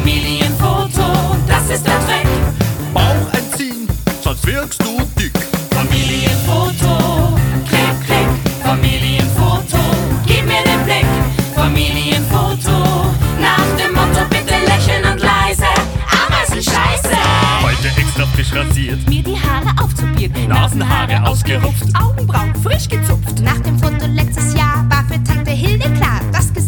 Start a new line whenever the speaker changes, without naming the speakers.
Familienfoto, das ist der Trick.
Bauch einziehen, sonst wirkst du dick.
Familienfoto, klick, klick. Familienfoto, gib mir den Blick. Familienfoto, nach dem Motto bitte lächeln und leise. Ameisen scheiße.
Heute extra frisch rasiert,
Mir die Haare auftupiert,
Nasenhaare ausgerupft,
Augenbrauen frisch gezupft.
Nach dem Foto letztes Jahr war für Tante Hilde klar, das Gesicht